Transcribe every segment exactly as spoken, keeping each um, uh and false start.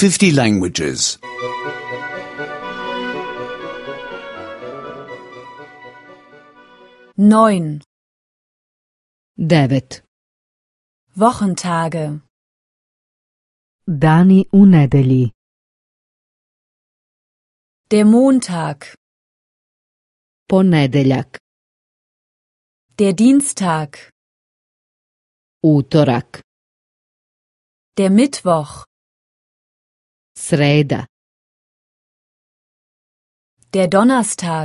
fifty languages. Neun. Devet. Wochentage. Dani u nedelji. Der Montag. Ponedeljak. Der Dienstag. Utorak. Der Mittwoch. Sreda. Der Donnerstag.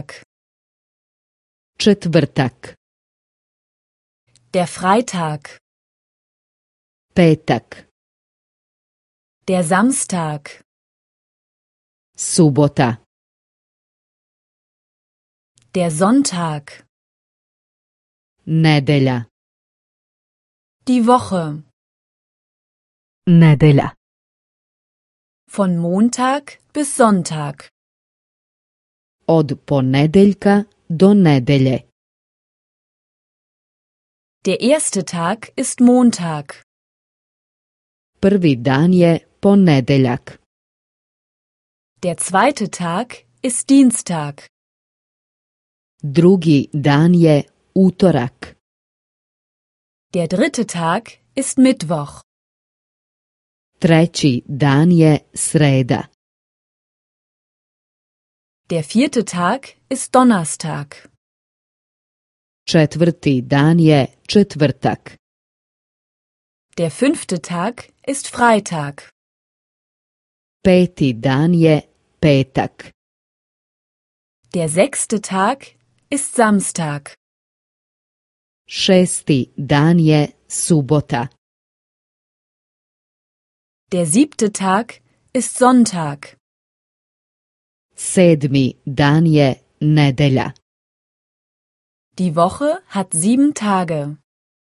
Četvrtak. Der Freitag. Petak. Der Samstag. Subota. Der Sonntag. Nedelja. Die Woche. Nedelja. Von Montag bis Sonntag. Od ponedeljka do nedelje. Der erste Tag ist Montag. Prvi dan je ponedeljak. Der zweite Tag ist Dienstag. Drugi dan je utorak. Der dritte Tag ist Mittwoch. Treći dan je sreda. Der vierte Tag ist Donnerstag. Četvrti dan je četvrtak. Der fünfte Tag ist Freitag. Peti dan je petak. Der sechste Tag ist Samstag. Šesti dan je subota. Der siebte Tag ist Sonntag. Sedmi dan je nedelja. Die Woche hat sieben Tage.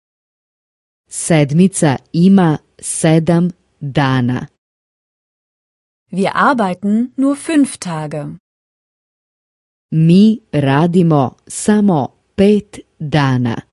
Sedmica ima sedam dana. Wir arbeiten nur fünf Tage. Mi radimo samo pet dana.